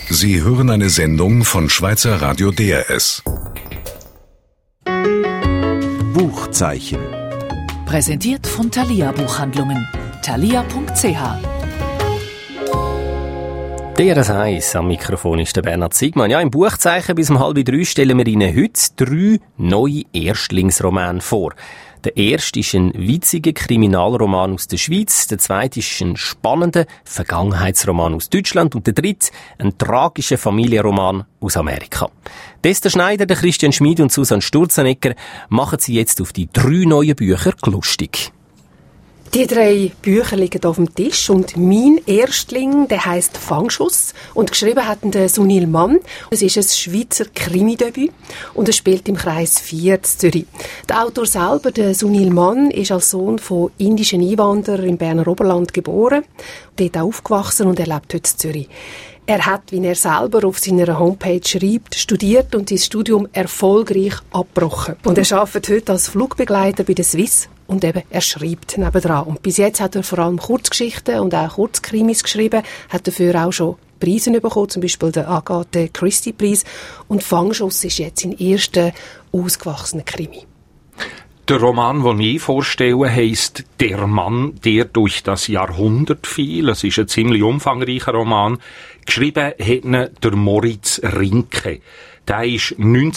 Sie hören eine Sendung von Schweizer Radio DRS. Buchzeichen. Präsentiert von Thalia Buchhandlungen. thalia.ch. DRS 1, am Mikrofon ist der Bernhard Siegmann. Ja, im Buchzeichen bis um 2:30 stellen wir Ihnen heute 3 neue Erstlingsromane vor. Der erste ist ein witziger Kriminalroman aus der Schweiz, der zweite ist ein spannender Vergangenheitsroman aus Deutschland und der dritte ein tragischer Familienroman aus Amerika. Esther Schneider, der Christian Schmid und Susanne Sturzenegger machen Sie jetzt auf die 3 neuen Bücher lustig. Die 3 Bücher liegen auf dem Tisch und mein Erstling, der heisst Fangschuss und geschrieben hat der Sunil Mann. Es ist ein Schweizer Krimi-Debüt und es spielt im Kreis 4 in Zürich. Der Autor selber, der Sunil Mann, ist als Sohn von indischen Einwanderern im Berner Oberland geboren, dort auch aufgewachsen und er lebt heute in Zürich. Er hat, wie er selber auf seiner Homepage schreibt, studiert und sein Studium erfolgreich abgebrochen. Und er arbeitet heute als Flugbegleiter bei der Swiss und eben, er schreibt nebendran. Und bis jetzt hat er vor allem Kurzgeschichten und auch Kurzkrimis geschrieben, hat dafür auch schon Preise bekommen, zum Beispiel den Agatha Christie-Preis. Und Fangschuss ist jetzt sein erster ausgewachsener Krimi. Der Roman, den ich vorstelle, heisst «Der Mann, der durch das Jahrhundert fiel». Es ist ein ziemlich umfangreicher Roman. Geschrieben hat ihn der Moritz Rinke. Der ist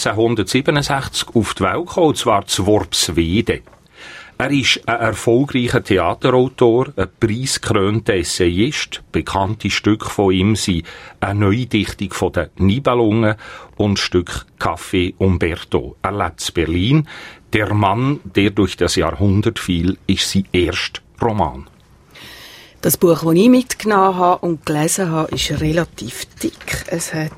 1967 auf die Welt gekommen, und zwar zu Worpswede. Er ist ein erfolgreicher Theaterautor, ein preisgekrönter Essayist. Bekannte Stücke von ihm sind eine Neudichtung von den Nibelungen und Stück Café Umberto. Er lebt in Berlin. Der Mann, der durch das Jahrhundert fiel, ist sein erster Roman. Das Buch, das ich mitgenommen habe und gelesen habe, ist relativ dick. Es hat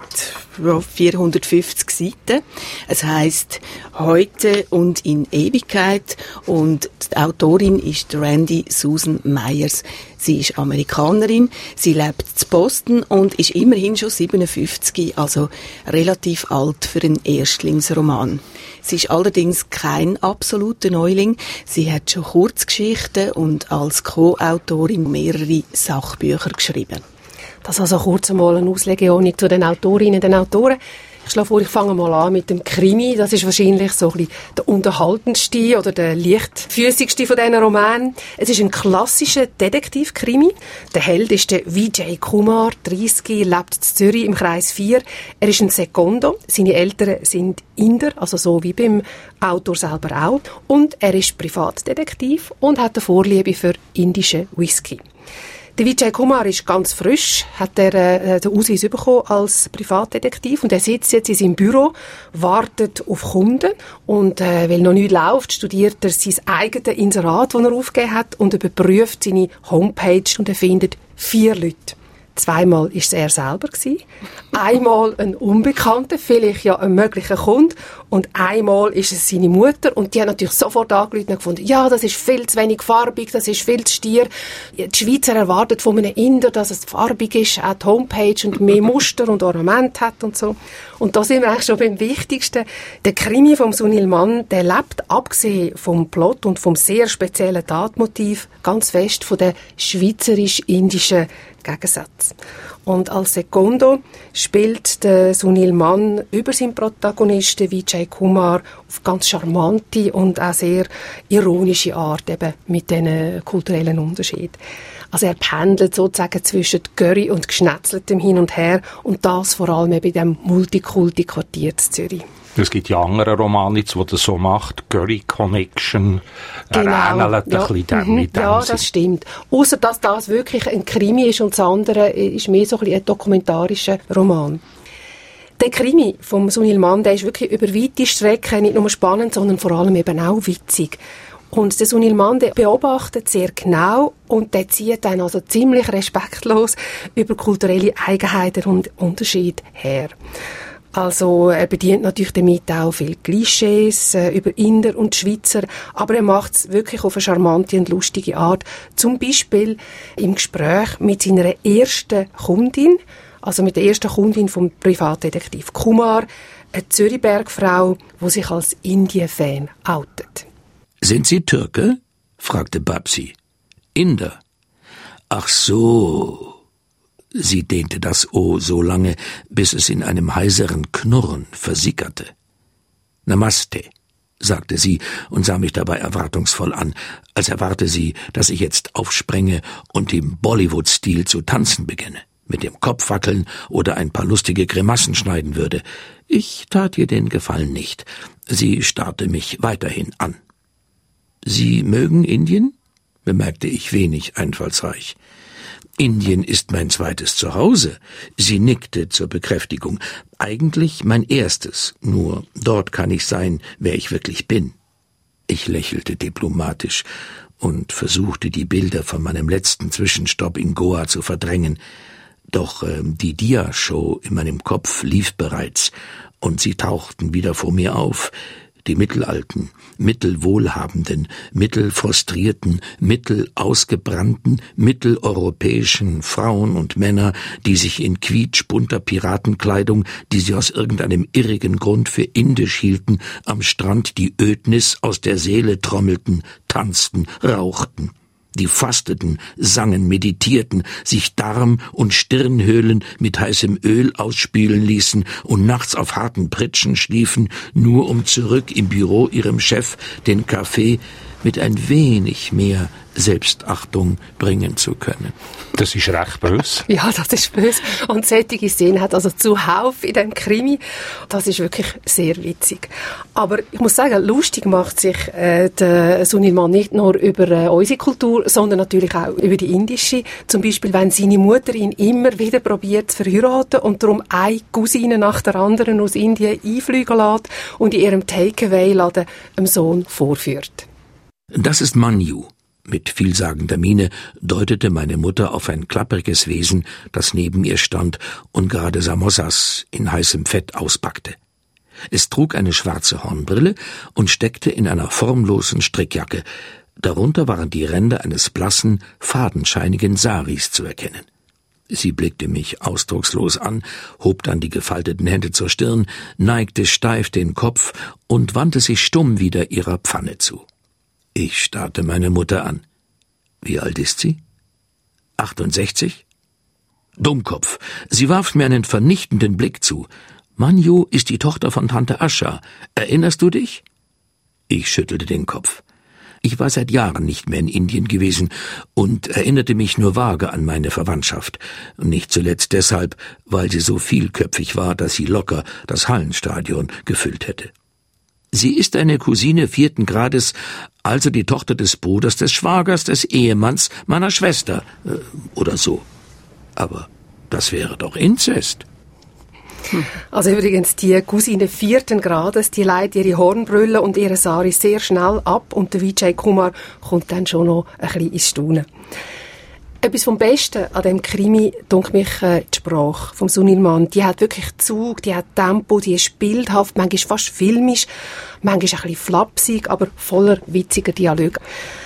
450 Seiten. Es heisst «Heute und in Ewigkeit» und die Autorin ist Randy Susan Myers. Sie ist Amerikanerin, sie lebt in Boston und ist immerhin schon 57, also relativ alt für einen Erstlingsroman. Sie ist allerdings kein absoluter Neuling. Sie hat schon Kurzgeschichten und als Co-Autorin mehrere Sachbücher geschrieben. Das also kurz einmal eine Auslegeordnung zu den Autorinnen und den Autoren. Ich schlage vor, ich fange mal an mit dem Krimi. Das ist wahrscheinlich so ein bisschen der unterhaltendste oder der leichtfüßigste von diesen Romanen. Es ist ein klassischer Detektiv-Krimi. Der Held ist der Vijay Kumar, 30, lebt in Zürich im Kreis 4. Er ist ein Secondo. Seine Eltern sind Inder, also so wie beim Autor selber auch. Und er ist Privatdetektiv und hat eine Vorliebe für indischen Whisky. Der Vijay Kumar ist ganz frisch, hat den Ausweis bekommen als Privatdetektiv und er sitzt jetzt in seinem Büro, wartet auf Kunden und weil noch nichts läuft, studiert er sein eigenes Inserat, das er aufgegeben hat und überprüft seine Homepage und er findet 4 Leute. 2-mal ist es er selber gewesen, einmal ein Unbekannter, vielleicht ja ein möglicher Kunde und einmal ist es seine Mutter und die hat natürlich sofort angerufen und gefunden, ja, das ist viel zu wenig farbig, das ist viel zu stier. Die Schweizer erwartet von einem Inder, dass es farbig ist, auch die Homepage und mehr Muster und Ornament hat und so. Und da sind wir eigentlich schon beim Wichtigsten. Der Krimi vom Sunil Mann, der lebt, abgesehen vom Plot und vom sehr speziellen Tatmotiv, ganz fest von der schweizerisch-indischen Gegensatz. Und als Secondo spielt der Sunil Mann über seinen Protagonisten Vijay Kumar auf ganz charmante und auch sehr ironische Art, eben mit diesen kulturellen Unterschieden. Also er pendelt sozusagen zwischen Curry und Geschnetzeltem hin und her und das vor allem bei dem Multikulti-Quartier in Zürich. Es gibt ja andere Romane, die das so macht. Curry Connection. Genau. Ähnelt ein bisschen mit dem. Ja, das stimmt. Ausser dass das wirklich ein Krimi ist und das andere ist mehr so ein bisschen ein dokumentarischer Roman. Der Krimi vom Sunil Mann, der ist wirklich über weite Strecken nicht nur spannend, sondern vor allem eben auch witzig. Und der Sunil Mann, der beobachtet sehr genau und der zieht dann also ziemlich respektlos über kulturelle Eigenheiten und Unterschiede her. Also er bedient natürlich damit auch viele Klischees über Inder und Schweizer, aber er macht es wirklich auf eine charmante und lustige Art. Zum Beispiel im Gespräch mit seiner ersten Kundin, also mit der ersten Kundin vom Privatdetektiv Kumar, eine Zürichbergfrau, die sich als Indien-Fan outet. »Sind Sie Türke?« fragte Babsi. »Inder.« »Ach so. Sie dehnte das O so lange, bis es in einem heiseren Knurren versickerte. »Namaste«, sagte sie und sah mich dabei erwartungsvoll an, als erwarte sie, dass ich jetzt aufspränge und im Bollywood-Stil zu tanzen beginne, mit dem Kopf wackeln oder ein paar lustige Grimassen schneiden würde. Ich tat ihr den Gefallen nicht. Sie starrte mich weiterhin an. »Sie mögen Indien?« bemerkte ich wenig einfallsreich. »Indien ist mein zweites Zuhause«, sie nickte zur Bekräftigung. »Eigentlich mein erstes, nur dort kann ich sein, wer ich wirklich bin.« Ich lächelte diplomatisch und versuchte, die Bilder von meinem letzten Zwischenstopp in Goa zu verdrängen. Doch die Dia-Show in meinem Kopf lief bereits, und sie tauchten wieder vor mir auf. Die mittelalten, mittelwohlhabenden, mittelfrustrierten, mittelausgebrannten, mitteleuropäischen Frauen und Männer, die sich in quietschbunter Piratenkleidung, die sie aus irgendeinem irrigen Grund für indisch hielten, am Strand die Ödnis aus der Seele trommelten, tanzten, rauchten. Die fasteten, sangen, meditierten, sich Darm- und Stirnhöhlen mit heißem Öl ausspülen ließen und nachts auf harten Pritschen schliefen, nur um zurück im Büro ihrem Chef den Kaffee mit ein wenig mehr Selbstachtung bringen zu können. Das ist recht böse. Ja, das ist böse. Und solche Szenen hat also zuhauf in diesem Krimi. Das ist wirklich sehr witzig. Aber ich muss sagen, lustig macht sich der Sunil Mann nicht nur über unsere Kultur, sondern natürlich auch über die indische. Zum Beispiel, wenn seine Mutter ihn immer wieder probiert zu verheiraten und darum eine Cousine nach der anderen aus Indien einfliegen lässt und in ihrem Takeaway-Laden dem Sohn vorführt. Das ist Manju. Mit vielsagender Miene deutete meine Mutter auf ein klappriges Wesen, das neben ihr stand und gerade Samosas in heißem Fett auspackte. Es trug eine schwarze Hornbrille und steckte in einer formlosen Strickjacke. Darunter waren die Ränder eines blassen, fadenscheinigen Saris zu erkennen. Sie blickte mich ausdruckslos an, hob dann die gefalteten Hände zur Stirn, neigte steif den Kopf und wandte sich stumm wieder ihrer Pfanne zu. Ich starrte meine Mutter an. Wie alt ist sie? 68? Dummkopf. Sie warf mir einen vernichtenden Blick zu. Manju ist die Tochter von Tante Ascha. Erinnerst du dich? Ich schüttelte den Kopf. Ich war seit Jahren nicht mehr in Indien gewesen und erinnerte mich nur vage an meine Verwandtschaft. Nicht zuletzt deshalb, weil sie so vielköpfig war, dass sie locker das Hallenstadion gefüllt hätte. Sie ist eine Cousine 4. Grades, also die Tochter des Bruders, des Schwagers, des Ehemanns meiner Schwester, oder so. Aber das wäre doch Inzest. Also übrigens, die Cousine 4. Grades, die leitet ihre Hornbrille und ihre Sari sehr schnell ab und der Vijay Kumar kommt dann schon noch ein bisschen ins Staunen. Etwas vom Besten an dem Krimi, denke mich, die Sprache vom Sunil Mann. Die hat wirklich Zug, die hat Tempo, die ist bildhaft, manchmal fast filmisch, manchmal ein bisschen flapsig, aber voller witziger Dialoge.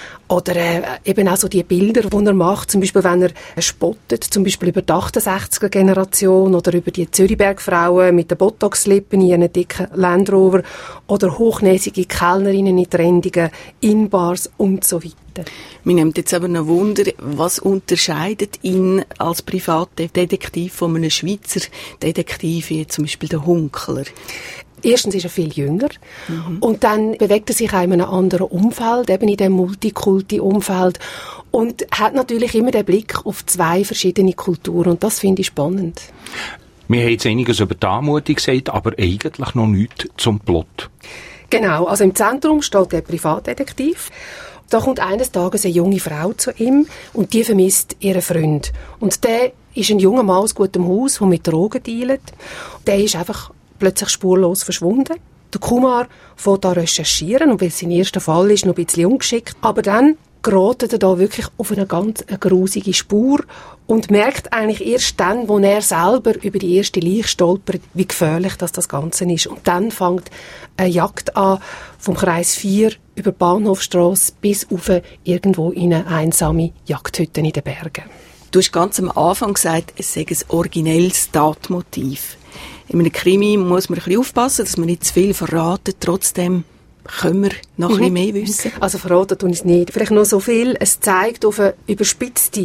Oder eben auch so die Bilder, die er macht, zum Beispiel wenn er spottet, zum Beispiel über die 68er-Generation oder über die Zürichberg-Frauen mit den Botox-Lippen in einem dicken Land Rover oder hochnäsige Kellnerinnen in trendigen Inbars und so weiter. Mir nimmt jetzt aber noch Wunder, was unterscheidet ihn als Privatdetektiv von einem Schweizer Detektiv, wie zum Beispiel der Hunkler? Erstens ist er viel jünger und dann bewegt er sich auch in einem anderen Umfeld, eben in dem Multikulti-Umfeld und hat natürlich immer den Blick auf 2 verschiedene Kulturen und das finde ich spannend. Wir haben jetzt einiges über die Anmutung gesagt, aber eigentlich noch nichts zum Plot. Genau, also im Zentrum steht der Privatdetektiv. Da kommt eines Tages eine junge Frau zu ihm und die vermisst ihren Freund. Und der ist ein junger Mann aus gutem Haus, der mit Drogen dealt. Der ist einfach plötzlich spurlos verschwunden. Der Kumar fährt da recherchieren und weil es sein erster Fall ist, noch ein bisschen ungeschickt. Aber dann gerät er da wirklich auf eine ganz grusige Spur und merkt eigentlich erst dann, wo er selber über die erste Leiche stolpert, wie gefährlich das Ganze ist. Und dann fängt eine Jagd an, vom Kreis 4 über die Bahnhofstrasse bis auf irgendwo in eine einsame Jagdhütte in den Bergen. Du hast ganz am Anfang gesagt, es sei ein originelles Tatmotiv. In einem Krimi muss man ein bisschen aufpassen, dass man nicht zu viel verraten. Trotzdem können wir noch ein bisschen mehr wissen. Also verraten tun es nicht. Vielleicht nur so viel. Es zeigt auf eine überspitzte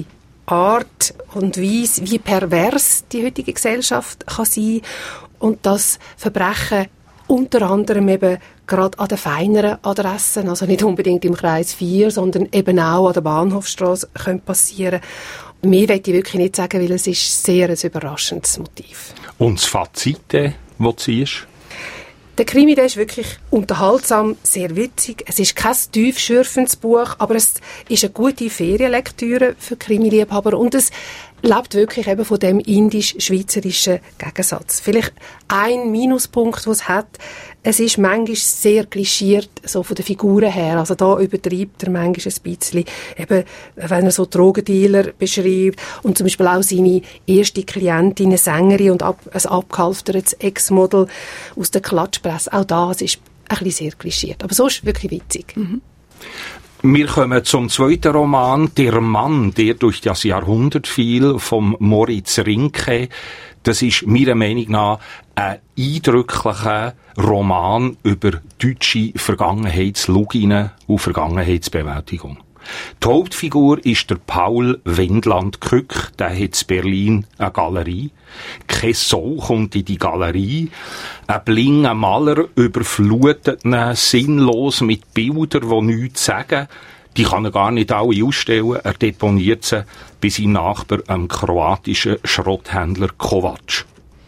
Art und Weise, wie pervers die heutige Gesellschaft kann sein und das Verbrechen unter anderem eben gerade an den feineren Adressen, also nicht unbedingt im Kreis 4, sondern eben auch an der Bahnhofstrasse passieren. Mehr will ich wirklich nicht sagen, weil es ist sehr ein überraschendes Motiv. Und das Fazit, das du ziehst? Der Krimi, der ist wirklich unterhaltsam, sehr witzig. Es ist kein tiefschürfendes Buch, aber es ist eine gute Ferienlektüre für Krimi-Liebhaber und es lebt wirklich eben von dem indisch-schweizerischen Gegensatz. Vielleicht ein Minuspunkt, was es hat, es ist manchmal sehr klischiert, so von den Figuren her. Also da übertreibt er manchmal ein bisschen, eben, wenn er so Drogendealer beschreibt und zum Beispiel auch seine erste Klientin, eine Sängerin und ein abgehalftertes Ex-Model aus der Klatschpresse. Auch das ist ein bisschen sehr klischiert. Aber so ist es wirklich witzig. Mhm. Wir kommen zum zweiten Roman, «Der Mann, der durch das Jahrhundert fiel», von Moritz Rinke. Das ist meiner Meinung nach ein eindrücklicher Roman über deutsche Vergangenheitsluginen und Vergangenheitsbewältigung. Die Hauptfigur ist der Paul Wendland-Kück, der hat in Berlin eine Galerie. Kein Sau kommt in die Galerie. Ein blinder Maler überflutet ihn sinnlos mit Bildern, die nichts sagen. Die kann er gar nicht alle ausstellen. Er deponiert sie bei seinem Nachbar, einem kroatischen Schrotthändler Kovac.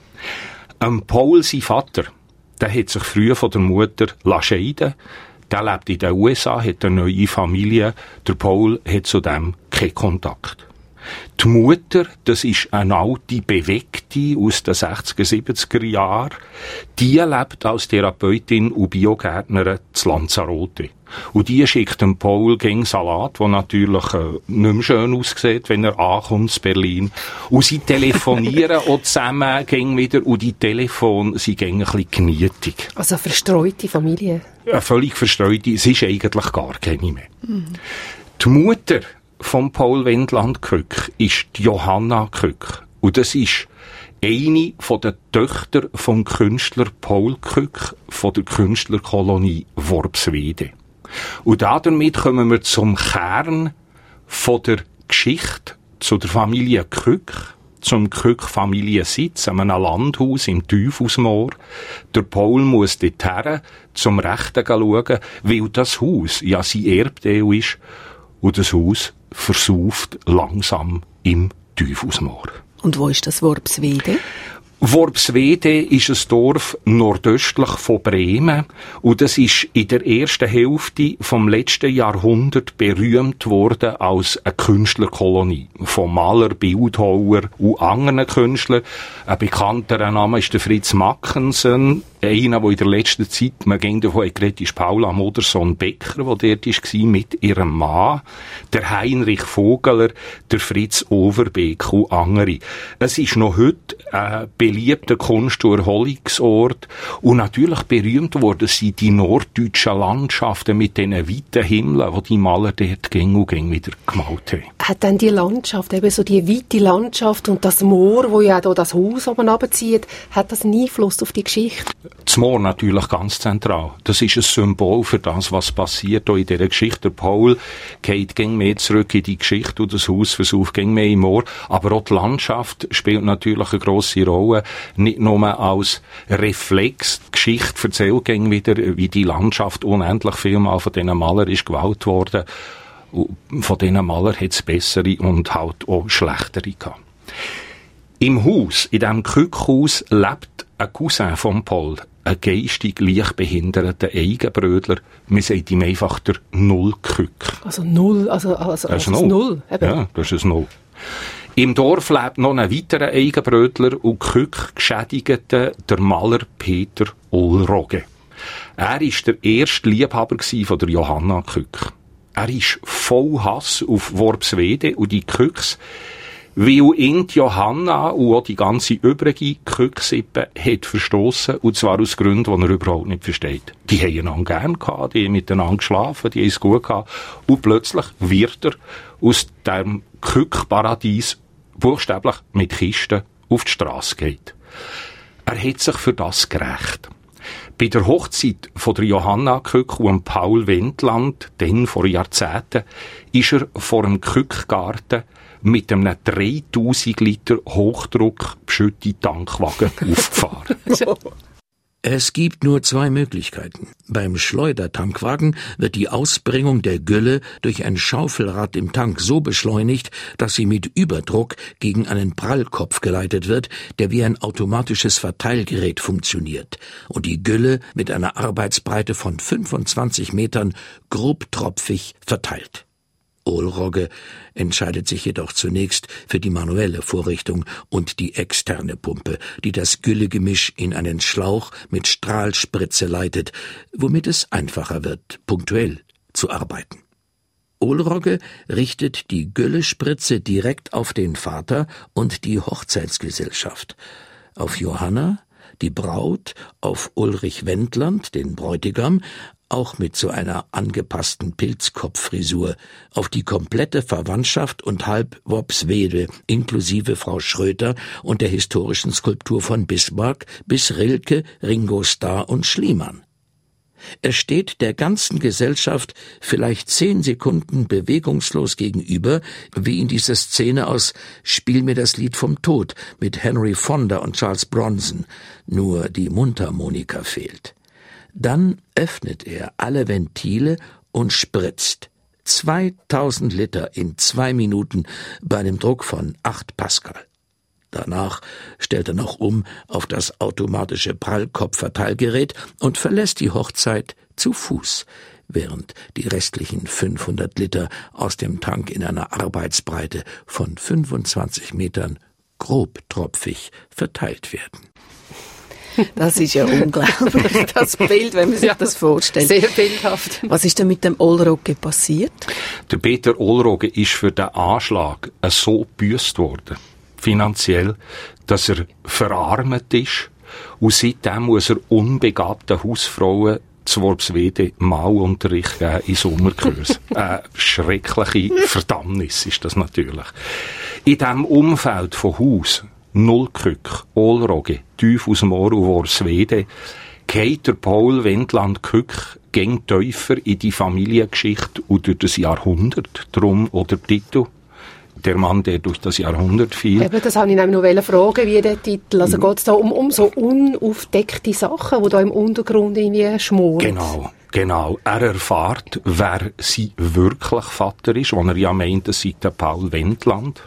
Paul, sein Vater, der hat sich früher von der Mutter scheiden lassen. Der lebt in den USA, hat eine neue Familie. Der Paul hat zudem keinen Kontakt. Die Mutter, das ist eine alte Bewegte aus den 60er, 70er Jahren. Die lebt als Therapeutin und Biogärtnerin zu Lanzarote. Und die schickt dem Paul gegen Salat, der natürlich nicht mehr schön aussieht, wenn er ankommt in Berlin. Und sie telefonieren auch zusammen gegen wieder und die Telefone sind gegen ein bisschen genietig. Also verstreute Familie. Eine völlig verstreute, es ist eigentlich gar keine mehr. Mhm. Die Mutter von Paul Wendland-Kück ist die Johanna Kück. Und das ist eine von den Töchtern vom Künstler Paul Kück von der Künstlerkolonie Worpswede. Und damit kommen wir zum Kern von der Geschichte, zu der Familie Kück, zum Kück-Familiensitz an einem Landhaus im Teufelsmoor. Der Paul muss dorthin zum Rechten schauen, weil das Haus ja sein Erbteil ist und das Haus versauft langsam im Teufelsmoor. Und wo ist das Worpswede? Worpswede ist ein Dorf nordöstlich von Bremen und das ist in der ersten Hälfte vom letzten Jahrhundert berühmt worden als eine Künstlerkolonie von Maler, Bildhauer und anderen Künstlern. Ein bekannterer Name ist der Fritz Mackensen. Einer, der in der letzten Zeit, man ging davon geredet, ist Paula Modersohn-Becker, der dort war, mit ihrem Mann, der Heinrich Vogeler, der Fritz Overbeek und andere. Es ist noch heute ein beliebter Kunst- und Erholungsort und natürlich berühmt worden sind die norddeutschen Landschaften mit diesen weiten Himmeln, die die Maler dort gäng und gäng wieder gemalt haben. Hat dann die Landschaft, eben so die weite Landschaft und das Moor, wo ja da das Haus oben runterzieht, hat das einen Einfluss auf die Geschichte? Das Moor natürlich ganz zentral. Das ist ein Symbol für das, was passiert hier in dieser Geschichte. Der Paul geht gäng mehr zurück in die Geschichte und das Haus versucht gäng mehr im Moor. Aber auch die Landschaft spielt natürlich eine grosse Rolle. Nicht nur als Reflex. Die Geschichte erzählt gäng wieder, wie die Landschaft unendlich vielmal von diesen Malern ist gewählt worden. Und von diesen Malern hat es bessere und halt auch schlechtere gehabt. Im Haus, in diesem Kück-Haus, lebt ein Cousin von Paul, ein geistig leicht behinderter Eigenbrödler. Man sagt ihm einfach der Null-Kück. Also Null, also das ist Null. Eben. Ja, das ist ein Null. Im Dorf lebt noch ein weiterer Eigenbrödler und Kück-Geschädigte, der Maler Peter Ulrogge. Er war der erste Liebhaber von der Johanna Kück. Er ist voll Hass auf Worpswede und die Kücks, weil ihn die Johanna und auch die ganze übrige Kück-Sippe hat verstossen, und zwar aus Gründen, die er überhaupt nicht versteht. Die haben einander gern gehabt, die haben miteinander geschlafen, die haben es gut gehabt, und plötzlich wird er aus dem Kück-Paradies buchstäblich mit Kisten auf die Strasse geht. Er hat sich für das gerecht. Bei der Hochzeit von der Johanna Kück und Paul Wendland, dann vor Jahrzehnten, ist er vor dem Kückgarten mit einem 3000 Liter Hochdruck beschütteten Tankwagen aufgefahren. Es gibt nur 2 Möglichkeiten. Beim Schleudertankwagen wird die Ausbringung der Gülle durch ein Schaufelrad im Tank so beschleunigt, dass sie mit Überdruck gegen einen Prallkopf geleitet wird, der wie ein automatisches Verteilgerät funktioniert und die Gülle mit einer Arbeitsbreite von 25 Metern grobtropfig verteilt. Ohlrogge entscheidet sich jedoch zunächst für die manuelle Vorrichtung und die externe Pumpe, die das Güllegemisch in einen Schlauch mit Strahlspritze leitet, womit es einfacher wird, punktuell zu arbeiten. Ohlrogge richtet die Güllespritze direkt auf den Vater und die Hochzeitsgesellschaft, auf Johanna, die Braut, auf Ulrich Wendland, den Bräutigam, auch mit so einer angepassten Pilzkopffrisur, auf die komplette Verwandtschaft und halb Worpswede, inklusive Frau Schröter und der historischen Skulptur von Bismarck bis Rilke, Ringo Starr und Schliemann. Er steht der ganzen Gesellschaft vielleicht 10 Sekunden bewegungslos gegenüber, wie in dieser Szene aus »Spiel mir das Lied vom Tod« mit Henry Fonda und Charles Bronson, nur die Mundharmonika fehlt. Dann öffnet er alle Ventile und spritzt 2000 Liter in 2 Minuten bei einem Druck von 8 Pascal. Danach stellt er noch um auf das automatische Prallkopfverteilgerät und verlässt die Hochzeit zu Fuß, während die restlichen 500 Liter aus dem Tank in einer Arbeitsbreite von 25 Metern grobtropfig verteilt werden. Das ist ja unglaublich, das Bild, wenn man sich das vorstellt. Sehr bildhaft. Was ist denn mit dem Ohlrogge passiert? Der Peter Ohlrogge ist für den Anschlag so gebüsst worden, finanziell, dass er verarmt ist. Und seitdem muss er unbegabten Hausfrauen zu Worpswede Malunterricht geben in Sommerkurs. Eine schreckliche Verdammnis ist das natürlich. In diesem Umfeld von Haus, Nullkück, Ohlrogge, Teufelsmoor und Worpswede geht der Paul Wendland-Kück gäng tiefer in die Familiengeschichte und durch das Jahrhundert. Drum oder Titel. Der Mann, der durch das Jahrhundert fiel. Eben, das wollte ich nämlich noch fragen, wie der Titel. Also geht es da um so unaufdeckte Sachen, die da im Untergrund irgendwie schmoren? Genau. Er erfährt, wer sein wirklich Vater ist, wo er ja meint, es sei der Paul Wendland.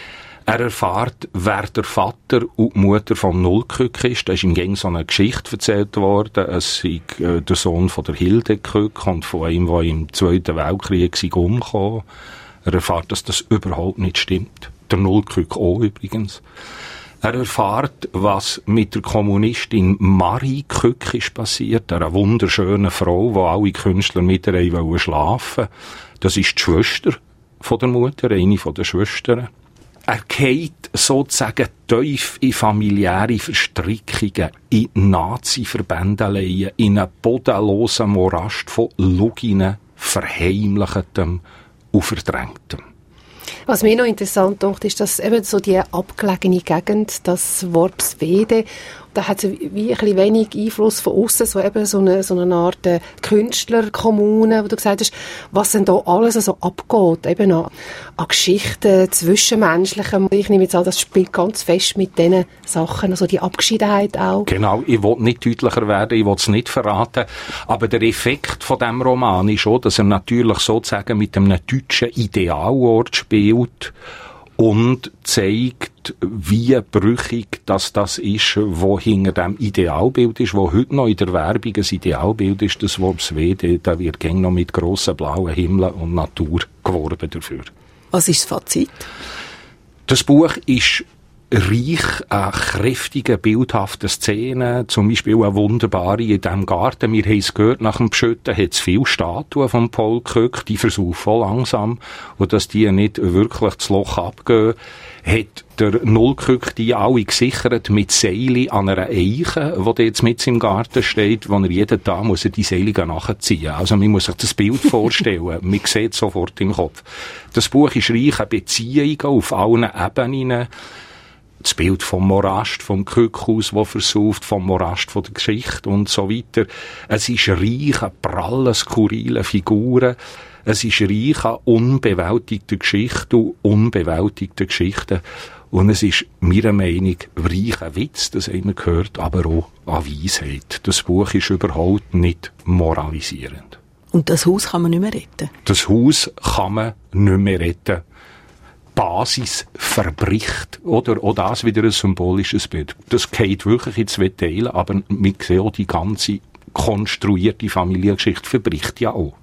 Er erfährt, wer der Vater und die Mutter von Nullkück ist. Da ist ihm gegen so eine Geschichte erzählt worden. Es sei der Sohn von der Hilde Kück und von einem, der im Zweiten Weltkrieg sei umgekommen. Er erfährt, dass das überhaupt nicht stimmt. Der Nullkück auch übrigens. Er erfährt, was mit der Kommunistin Marie Kück ist passiert, einer wunderschönen Frau, wo alle Künstler mit ihr schlafen wollten. Das ist die Schwester von der Mutter, eine von den Schwestern. Er geht sozusagen tief in familiäre Verstrickungen, in Nazi-Verbändeleien, in einen bodenlosen Morast von Luginen, Verheimlichendem und Verdrängtem. Was mir noch interessant ist, ist, dass eben so die abgelegene Gegend, das Worpswede, da hat es wie ein bisschen wenig Einfluss von außen, so eben so eine Art Künstlerkommune, wo du gesagt hast, was denn da alles so abgeht, eben an Geschichten, Zwischenmenschlichem. Ich nehme jetzt an, das spielt ganz fest mit diesen Sachen, also die Abgeschiedenheit auch. Genau, ich will nicht deutlicher werden, ich will es nicht verraten, aber der Effekt von diesem Roman ist auch, dass er natürlich sozusagen mit einem deutschen Idealort spielt und zeigt, wie brüchig das ist, wo hinter dem Idealbild ist, wo heute noch in der Werbung ein Idealbild ist, das Worpswede, da wird gäng noch mit grossen blauen Himmeln und Natur geworben dafür. Was ist das Fazit? Das Buch ist reich an kräftigen, bildhaften Szenen, zum Beispiel eine wunderbare in diesem Garten. Wir haben es gehört, nach dem Beschütten hat es viele Statuen von Paul Kück, die versaufen langsam, und dass die nicht wirklich das Loch abgehen, hat der Nullkück die alle gesichert mit Seilen an einer Eiche, die jetzt mit im Garten steht, wo er jeden Tag muss die Seile nachziehen. Also man muss sich das Bild vorstellen, man sieht es sofort im Kopf. Das Buch ist reich an Beziehungen auf allen Ebenen. Das Bild vom Morast, vom Kückhaus, das versauft, vom Morast von der Geschichte und so weiter. Es ist reich an prallen, skurrilen Figuren. Es ist reich an unbewältigten Geschichten und unbewältigten Geschichten. Und es ist meiner Meinung nach reich an Witz, das haben wir gehört, aber auch an Weisheit. Das Buch ist überhaupt nicht moralisierend. Und das Haus kann man nicht mehr retten? Das Haus kann man nicht mehr retten. Basis verbricht, oder? Auch das wieder ein symbolisches Bild. Das geht wirklich in zwei Teile, aber wir sehen auch, die ganze konstruierte Familiengeschichte verbricht ja auch.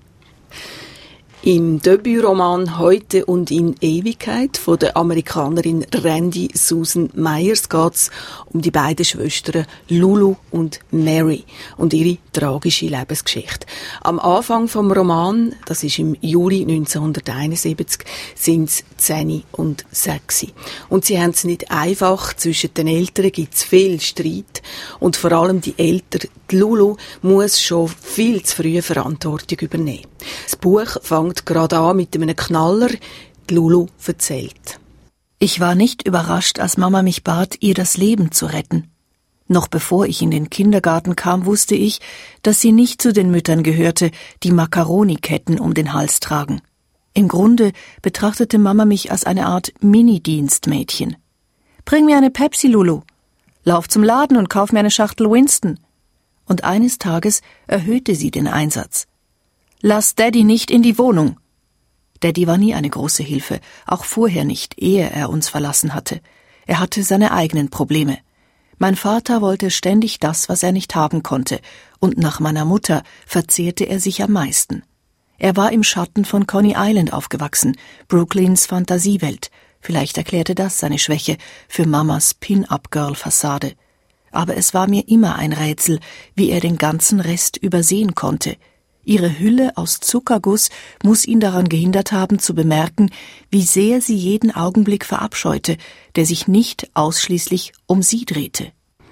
Im Debütroman «Heute und in Ewigkeit» von der Amerikanerin Randy Susan Myers geht es um die beiden Schwestern Lulu und Mary und ihre tragische Lebensgeschichte. Am Anfang vom Roman, das ist im Juli 1971, sind sie 10 und 6. Und sie haben es nicht einfach. Zwischen den Eltern gibt es viel Streit und vor allem die Eltern, die Lulu, muss schon viel zu früh Verantwortung übernehmen. Das Buch fängt gerade an mit einem Knaller. Die Lulu erzählt. Ich war nicht überrascht, als Mama mich bat, ihr das Leben zu retten. Noch bevor ich in den Kindergarten kam, wusste ich, dass sie nicht zu den Müttern gehörte, die Makaroni-Ketten um den Hals tragen. Im Grunde betrachtete Mama mich als eine Art Mini-Dienstmädchen. »Bring mir eine Pepsi, Lulu. Lauf zum Laden und kauf mir eine Schachtel Winston.« Und eines Tages erhöhte sie den Einsatz. »Lass Daddy nicht in die Wohnung.« Daddy war nie eine große Hilfe, auch vorher nicht, ehe er uns verlassen hatte. Er hatte seine eigenen Probleme. Mein Vater wollte ständig das, was er nicht haben konnte, und nach meiner Mutter verzehrte er sich am meisten. Er war im Schatten von Coney Island aufgewachsen, Brooklyns Fantasiewelt. Vielleicht erklärte das seine Schwäche für Mamas Pin-Up-Girl-Fassade. Aber es war mir immer ein Rätsel, wie er den ganzen Rest übersehen konnte. Ihre Hülle aus Zuckerguss muss ihn daran gehindert haben, zu bemerken, wie sehr sie jeden Augenblick verabscheute, der sich nicht ausschließlich um sie drehte.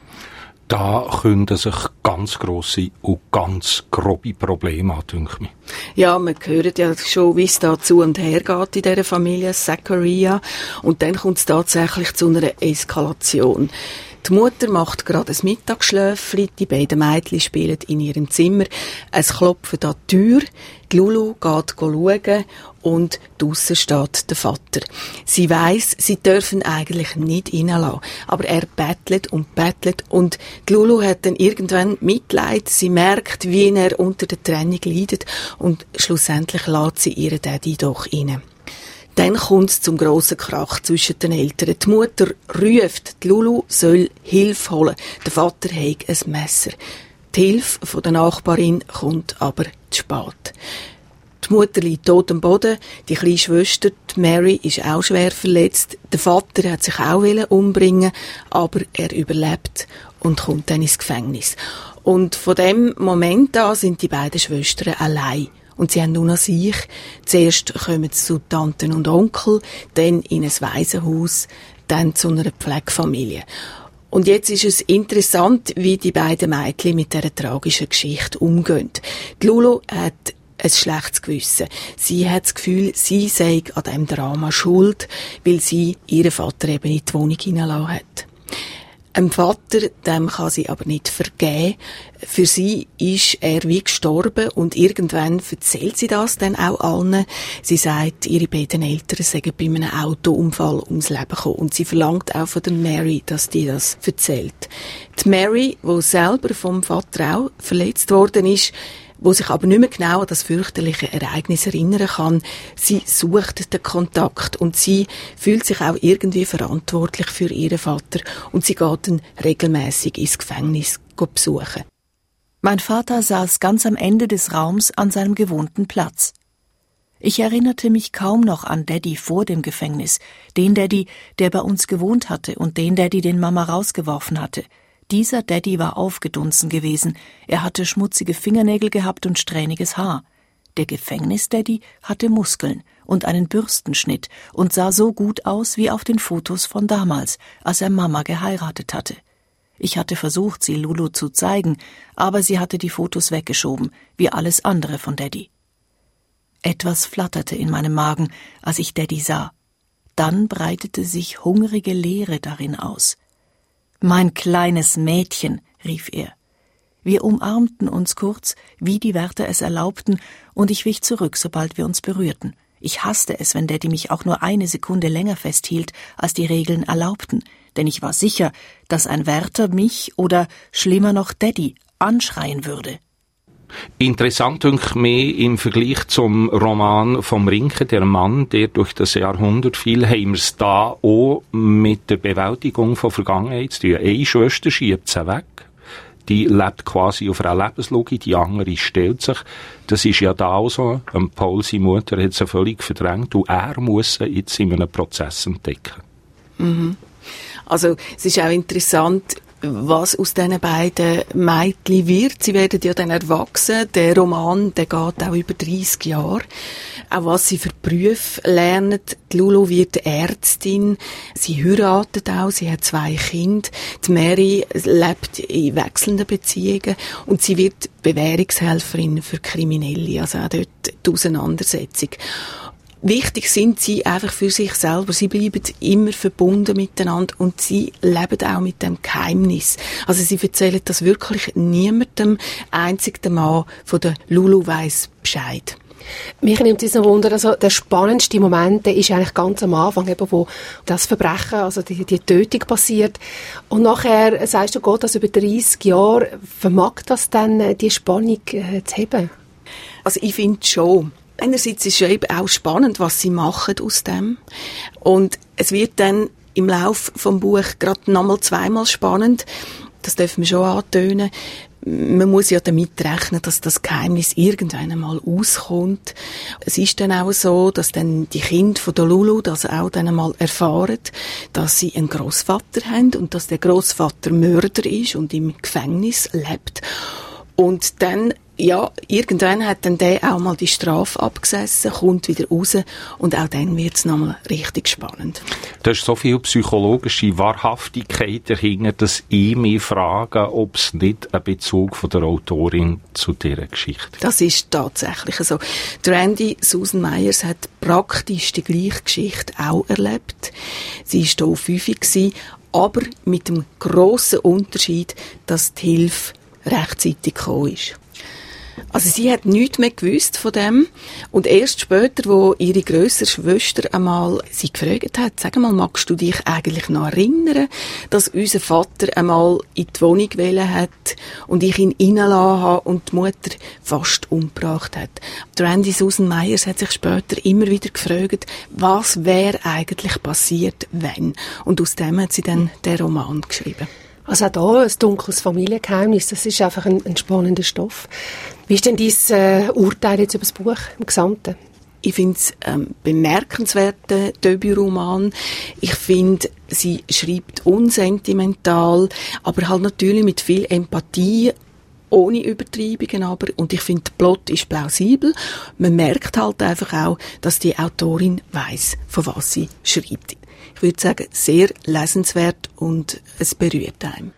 Da können sich ganz grosse und ganz grobe Probleme an, denke ich. Ja, man hört ja schon, wie es da zu und her geht in dieser Familie Zachariah. Und dann kommt es tatsächlich zu einer Eskalation. Die Mutter macht gerade ein Mittagsschläfchen, die beiden Mädchen spielen in ihrem Zimmer. Es klopft an die Tür, die Lulu geht schauen und draussen steht der Vater. Sie weiss, sie dürfen eigentlich nicht reinlassen, aber er bettelt und die Lulu hat dann irgendwann Mitleid. Sie merkt, wie er unter der Trennung leidet und schlussendlich lässt sie ihren Daddy doch rein. Dann kommt es zum grossen Krach zwischen den Eltern. Die Mutter ruft, die Lulu soll Hilfe holen. Der Vater hat ein Messer. Die Hilfe von der Nachbarin kommt aber zu spät. Die Mutter liegt tot am Boden, die kleine Schwester, die Mary, ist auch schwer verletzt. Der Vater hat sich auch umbringen, aber er überlebt und kommt dann ins Gefängnis. Und von dem Moment an sind die beiden Schwestern allein. Und sie haben nur noch sich. Zuerst kommen sie zu Tanten und Onkel, dann in ein Waisenhaus, dann zu einer Pflegefamilie. Und jetzt ist es interessant, wie die beiden Mädchen mit dieser tragischen Geschichte umgehen. Die Lulu hat ein schlechtes Gewissen. Sie hat das Gefühl, sie sei an diesem Drama schuld, weil sie ihren Vater eben in die Wohnung hineingelassen hat. Dem Vater, dem kann sie aber nicht vergeben. Für sie ist er wie gestorben und irgendwann erzählt sie das dann auch allen. Sie sagt, ihre beiden Eltern seien bei einem Autounfall ums Leben gekommen und sie verlangt auch von der Mary, dass die das erzählt. Die Mary, die selber vom Vater auch verletzt worden ist, wo sich aber nicht mehr genau an das fürchterliche Ereignis erinnern kann. Sie sucht den Kontakt und sie fühlt sich auch irgendwie verantwortlich für ihren Vater und sie geht dann regelmäßig ins Gefängnis besuchen. Mein Vater saß ganz am Ende des Raums an seinem gewohnten Platz. Ich erinnerte mich kaum noch an Daddy vor dem Gefängnis, den Daddy, der bei uns gewohnt hatte und den Daddy, den Mama rausgeworfen hatte. Dieser Daddy war aufgedunsen gewesen, er hatte schmutzige Fingernägel gehabt und strähniges Haar. Der Gefängnis-Daddy hatte Muskeln und einen Bürstenschnitt und sah so gut aus wie auf den Fotos von damals, als er Mama geheiratet hatte. Ich hatte versucht, sie Lulu zu zeigen, aber sie hatte die Fotos weggeschoben, wie alles andere von Daddy. Etwas flatterte in meinem Magen, als ich Daddy sah. Dann breitete sich hungrige Leere darin aus. »Mein kleines Mädchen«, rief er. Wir umarmten uns kurz, wie die Wärter es erlaubten, und ich wich zurück, sobald wir uns berührten. Ich hasste es, wenn Daddy mich auch nur eine Sekunde länger festhielt, als die Regeln erlaubten, denn ich war sicher, dass ein Wärter mich oder, schlimmer noch, Daddy anschreien würde. Interessant dünkt mir im Vergleich zum Roman vom Rinke, der Mann, der durch das Jahrhundert fiel, haben wir es da auch mit der Bewältigung von Vergangenheit zu tun. Eine Schwester schiebt sie weg. Die lebt quasi auf einer Lebenslogik, die andere stellt sich. Das ist ja da auch so. Paul, seine Mutter, hat sie völlig verdrängt und er muss sie jetzt in einem Prozess entdecken. Mhm. Also, es ist auch interessant, was aus diesen beiden Mädchen wird. Sie werden ja dann erwachsen. Der Roman, der geht auch über 30 Jahre. Auch was sie für Berufe lernen. Die Lulu wird Ärztin. Sie heiratet auch. Sie hat 2 Kinder. Die Mary lebt in wechselnden Beziehungen. Und sie wird Bewährungshelferin für Kriminelle. Also auch dort die Auseinandersetzung. Wichtig sind sie einfach für sich selber. Sie bleiben immer verbunden miteinander und sie leben auch mit dem Geheimnis. Also sie erzählen das wirklich niemandem. Einzig der Mann von der Lulu weiss Bescheid. Mich nimmt es noch Wunder, also der spannendste Moment, der ist eigentlich ganz am Anfang, eben, wo das Verbrechen, also die Tötung passiert. Und nachher, sagst du, geht das über 30 Jahre, vermag das dann, die Spannung zu heben? Also ich finde schon. Einerseits ist es eben auch spannend, was sie machen aus dem. Und es wird dann im Lauf vom Buch gerade nochmal zweimal spannend. Das dürfen wir schon antönen. Man muss ja damit rechnen, dass das Geheimnis irgendwann einmal auskommt. Es ist dann auch so, dass dann die Kinder von der Lulu das auch dann einmal erfahren, dass sie einen Grossvater haben und dass der Grossvater Mörder ist und im Gefängnis lebt. Und dann, ja, irgendwann hat dann der auch mal die Strafe abgesessen, kommt wieder raus und auch dann wird es nochmal richtig spannend. Da ist so viel psychologische Wahrhaftigkeit dahinter, dass ich mich frage, ob es nicht ein Bezug von der Autorin zu dieser Geschichte. Das ist tatsächlich so. Randy Susan Myers hat praktisch die gleiche Geschichte auch erlebt. Sie war hier 5 gewesen, aber mit dem grossen Unterschied, dass die Hilfe rechtzeitig gekommen ist. Also sie hat nichts mehr gewusst von dem und erst später, wo ihre grössere Schwester einmal sie gefragt hat, sag mal, magst du dich eigentlich noch erinnern, dass unser Vater einmal in die Wohnung gewählt hat und ich ihn reingelassen habe und die Mutter fast umgebracht hat. Die Randy Susan Myers hat sich später immer wieder gefragt, was wäre eigentlich passiert, wenn? Und aus dem hat sie dann den Roman geschrieben. Also auch hier ein dunkles Familiengeheimnis, das ist einfach ein spannender Stoff. Wie ist denn dein Urteil jetzt über das Buch im Gesamten? Ich finde es bemerkenswerter Debütroman. Ich finde, sie schreibt unsentimental, aber halt natürlich mit viel Empathie, ohne Übertreibungen aber. Und ich finde, der Plot ist plausibel. Man merkt halt einfach auch, dass die Autorin weiss, von was sie schreibt. Ich würde sagen, sehr lesenswert und es berührt einem.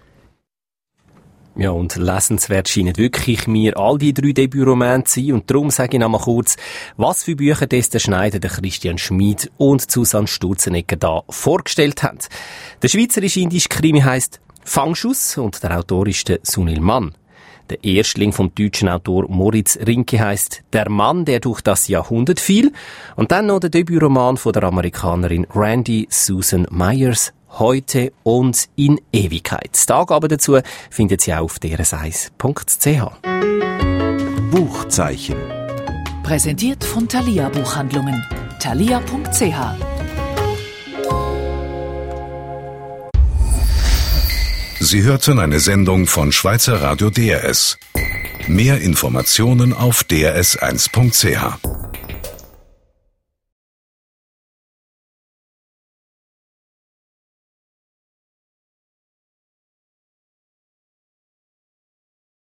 Ja, und lesenswert scheinen wirklich mir all die 3 Debütromane zu sein. Und darum sage ich noch mal kurz, was für Bücher der Schneider, der Christian Schmid und Susanne Sturzenegger da vorgestellt haben. Der schweizerisch-indische Krimi heisst Fangschuss und der Autor ist der Sunil Mann. Der Erstling vom deutschen Autor Moritz Rinke heisst Der Mann, der durch das Jahrhundert fiel. Und dann noch der Debütroman von der Amerikanerin Randy Susan Myers, Heute und in Ewigkeit. Die Angaben dazu findet Sie auch auf drs1.ch. Buchzeichen. Präsentiert von Thalia Buchhandlungen. Thalia.ch. Sie hörten eine Sendung von Schweizer Radio DRS. Mehr Informationen auf drs1.ch.